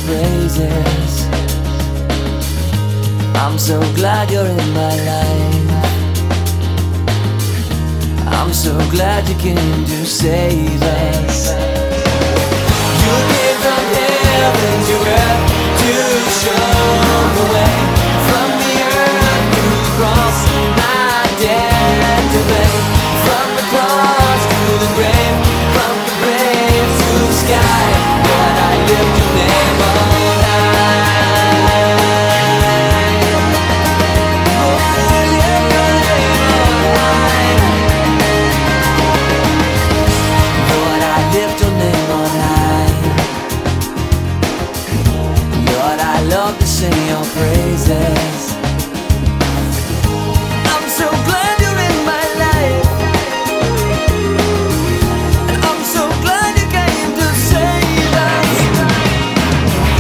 praises. I'm so glad you're in my life. I'm so glad you came to save us. You came from heaven to earth to show the way. From the earth to the cross, my debt to pay. From the cross to the grave, from the grave to the sky. Lord, I lift your name on high. Oh, I lift your name on high. Lord, I lift your name on high. Lord, I love to sing your praises.